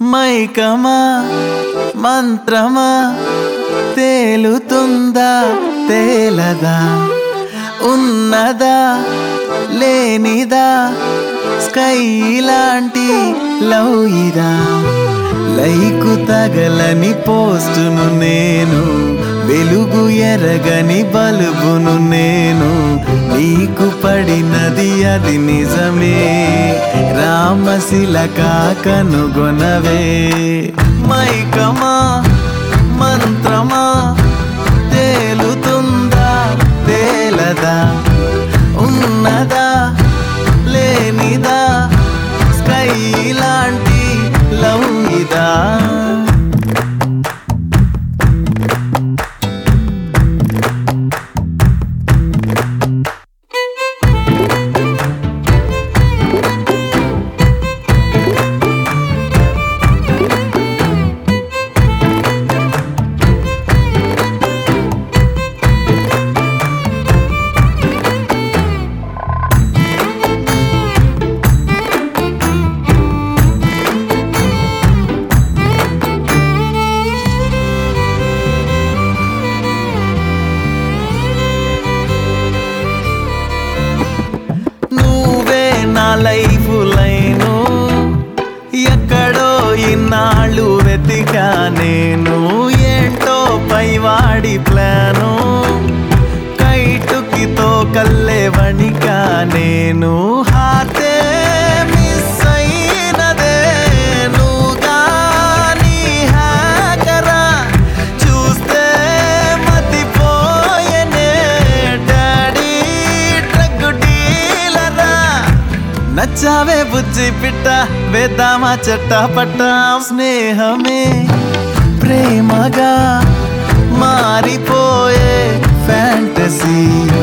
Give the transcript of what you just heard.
మైకమా మంత్రమా తేలుతుందా తేలదా ఉన్నదా లేనిదా స్కై లాంటి లవ్ ఇదా లైకు తగలని పోస్టును నేను వెలుగు ఎరగని బల్బును నేను నీకు పడినది అది నిజమే రామశిలక కనుగొనవే మైకమా మంత్రమా తేలుతుందా తేలదా ఉన్నదా లేనిదా స్కై లాంటి లవ్ ఇదా నా లైఫ్ లైను ఎక్కడో ఇన్నాళ్ళు వెతికా నేను ఏంటో పైవాడి ప్లాను కైటుకితో కల్లే వణికా నేను హాతే మిస్ అయినదే నువ్వుగాని హ్యాకరా చూస్తే మతిపోయనే డాడీ డ్రగ్ డీలరా నచ్చావే బుజ్జి పిట్ట వేద్దామా చెట్ట పట్ట స్నేహమే ప్రేమగా మారిపోయే ఫ్యాంటసీ